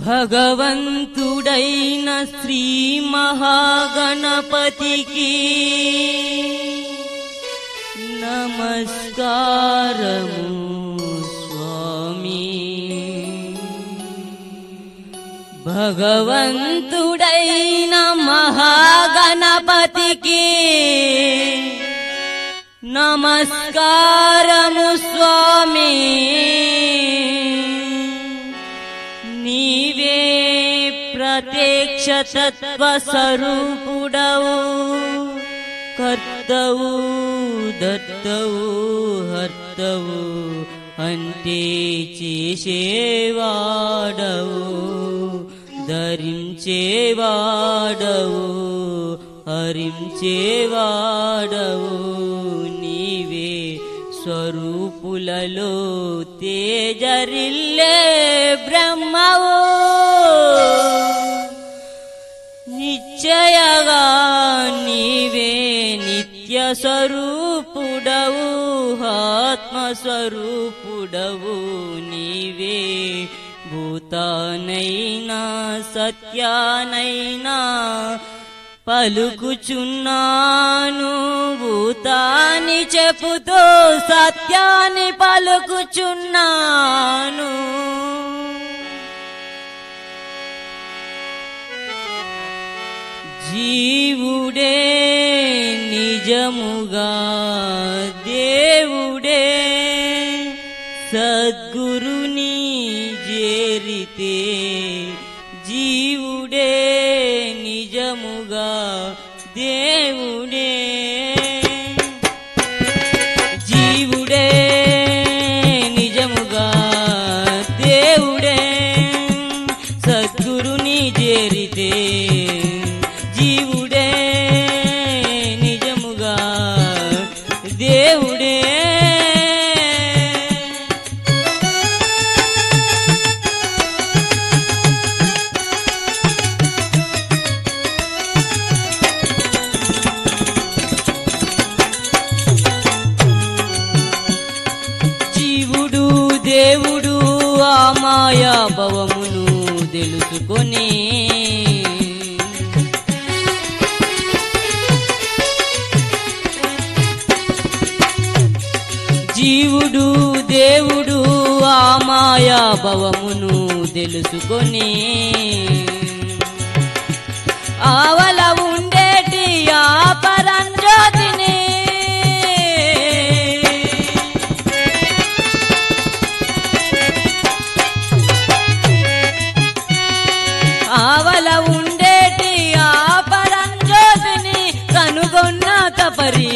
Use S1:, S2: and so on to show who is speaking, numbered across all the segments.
S1: భగవంతుడైన శ్రీ మహాగణపతికి నమస్కారము స్వామి. భగవంతుడైన మహాగణపతికి నమస్కారము స్వామి. నీవే ప్రత్యక్ష తత్వ స్వరూపుడవు, కర్తవు దత్తవు హర్తవు అంటే చేసేవాడవు, ధరించేవాడవు హరించేవాడవు. నీవే స్వరూపులలో తేజరిల్లే బ్రహ్మవు, నిశ్చయగా నీవే నిత్య స్వరూపుడవు, ఆత్మస్వరూపుడవు. నీవే భూతానైనా సత్యానైనా పలుకుచున్నాను, భూతాన్ని చెప్పుతూ సత్యాన్ని పలుకుచున్నాను. జీవుడే నిజముగా దేవుడే, సద్గురుని చేరితే జీవుడే నిజముగా దేవుడే. జీవుడే నిజముగా దేవుడే, సద్గురుని చేరితే జీవుడే నిజముగా దేవుడే. జీవుడు దేవుడు ఆ మాయా భవమును తెలుసుకొని జీవుడు దేవుడు ఆ మాయా భవమును తెలుసుకొని ఆవల ఉండేటి ఆ పరంజ్యోతిని ఆవల ఉండేటి ఆ పరంజ్యోతిని కనుగొన్న తపరి.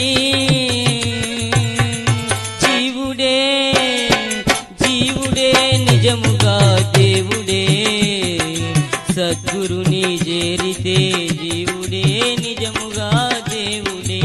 S1: నిజముగా దేవుడే, సద్గురుని చేరితే జీవుడే నిజముగా దేవుడే.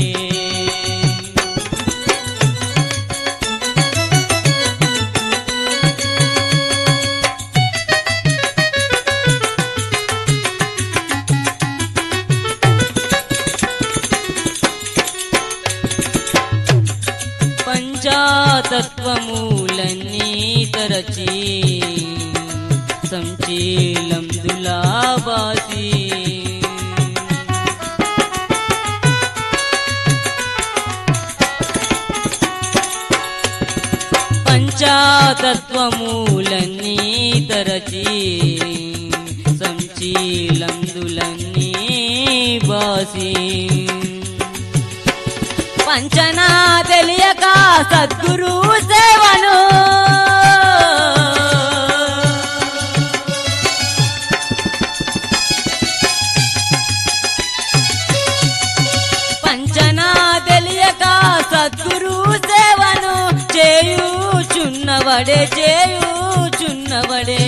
S1: పంచతత్వములన్నీ తరచి సంచీలందులా బాసి పంచతత్వములన్నీ తరచి సంచీలందులన్నీ బాసి పంచనా తెలియక సద్గురు సేవను పంచనా తెలియక సద్గురు సేవను చేయుచున్నవడే చేయుచున్నవడే.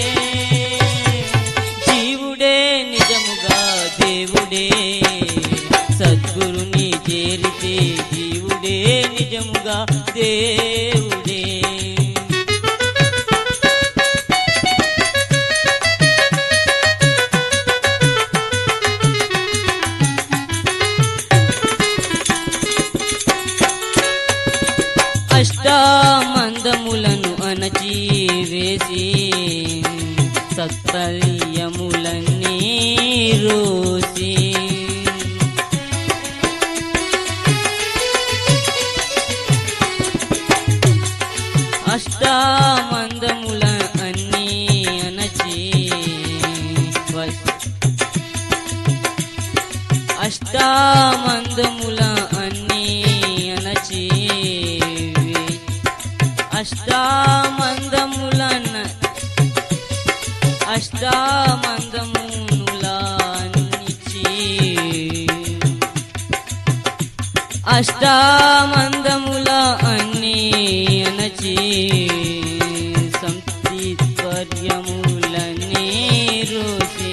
S1: జీవుడే నిజముగా దేవుడే, సద్గురుని చేరితే జీవుడే నిజముగా దేవుడే. అష్టామందములను అణచి వేసి సత్కర్యములన్నీ రోసి అష్టామందముల అన్నీ అణచి అష్టామందముల అన్నీ అణచి అష్టామందముల అణచి అష్టామందముల అన్నీ అణచి సంతిత్వర్యములన్నీ రోసి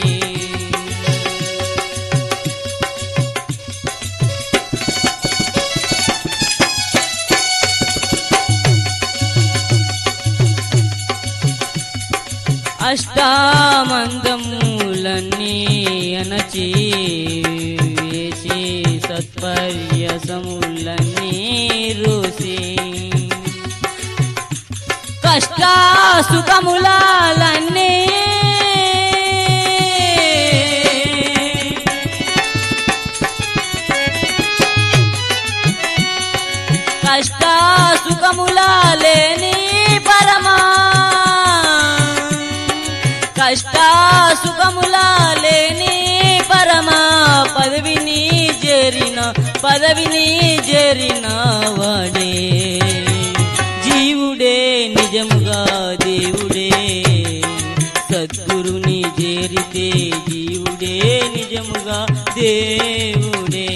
S1: అష్టామందములన్నీ అణచి వేసి సత్పర్యసములన్నీ రోసి కష్ట సుఖములన్నీ కష్ట సుఖముల లేని పరమా కష్ట సుఖముల లేని పరమా పదవిని చేరిన వాడే జీవుడే నిజముగా దేవుడే సద్గురుని చేరితే జీవుడే నిజముగా దేవుడే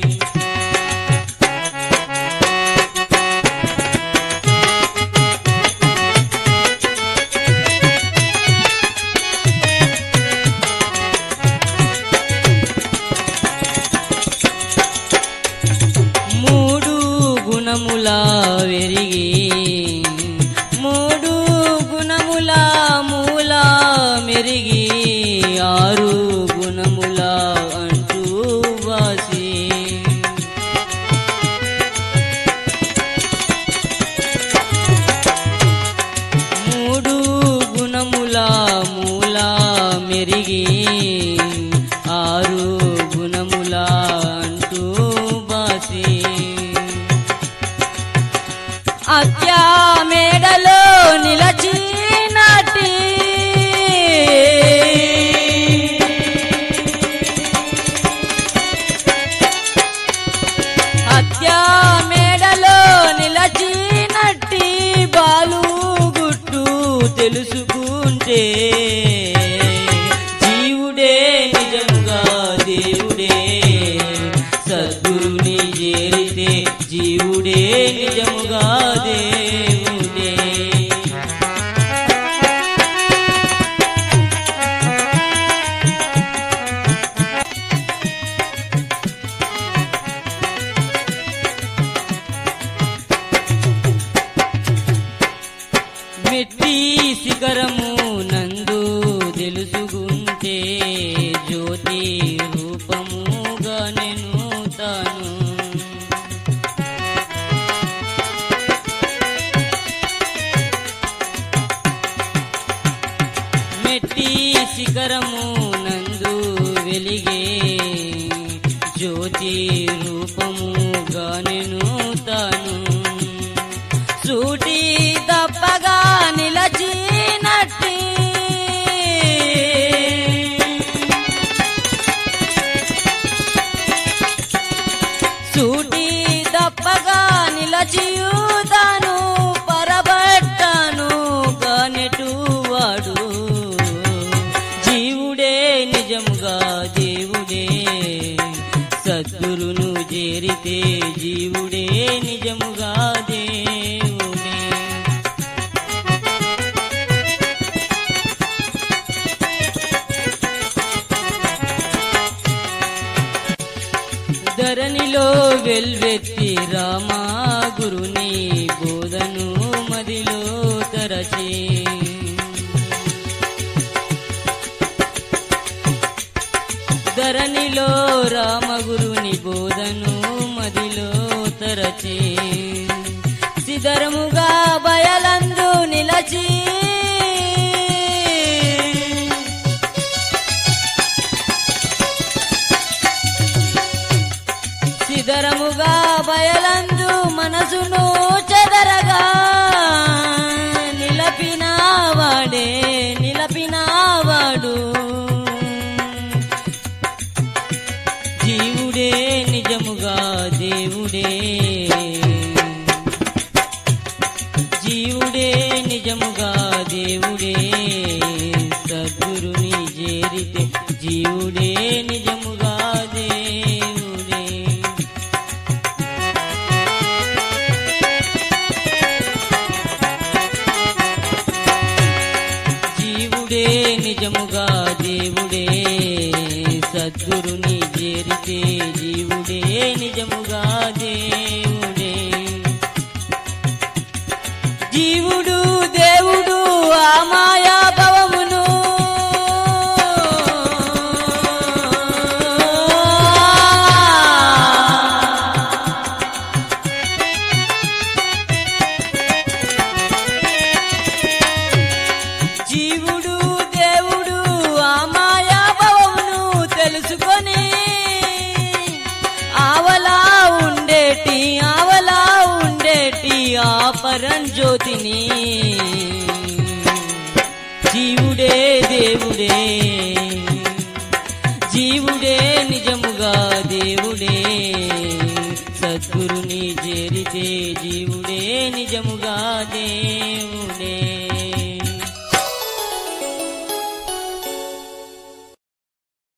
S1: గుణముల వెరిగి మూడు గుణముల మూల మెరిగి ఆరు గుణముల అంటూ వాసి మూడు గుణముల మూల మెరిగి ఆరు గుణముల అంటూ బాసి అత్యా మేడలో నిలచినటి అత్యా మేడలో నిలచినట్టి బాలు గుట్టు తెలుసుకుంటే జీవుడే నిజంగా దేవుడే సద్గురుని చేరితే జీవుడే నిజముగా దేవుడే మెట్టి శిఖరము నందు తెలుసుకుంటే జ్యోతి రూపముగా నేను తాను మెట్టి శిఖరము నందు వెలిగే జ్యోతి రూపముగా నేను తాను సూటి తప్పగా నిలచినట్టి సూటి తప్పగా నిలచియుతాను పరబట్టను గానెటువాడు జీవుడే నిజముగా దేవుడే సద్గురును చేరితే జీవుడే నిజముగా దేవుడే ధరణిలో వెల్వెత్తి రామా గురుని బోధను మదిలో తరచి ధరణిలో రామగురుని బోధను మదిలో తరచి సిధరముగా బయలందు నిలచి జీవుడే నిజముగా దేవుడే సద్గురుని చేరితే జీవుడే నిజముగా దేవుడే. జీవుడే నిజముగా దేవుడే సద్గురుని చేరితే జీవుడే నిజముగా దేవుడే. జీవుడు దేవుడు ఆ మాయా భవమును జీవుడు దేవుడు ఆ మాయా భవమును తెలుసుకొని ఆవలా ఉండేటి ఆ పరంజ్యోతిని జీవుడే దేవుడే జీవుడే నిజముగా దేవుడే సద్గురుని చేరితే జీవుడే నిజముగా దేవుడే.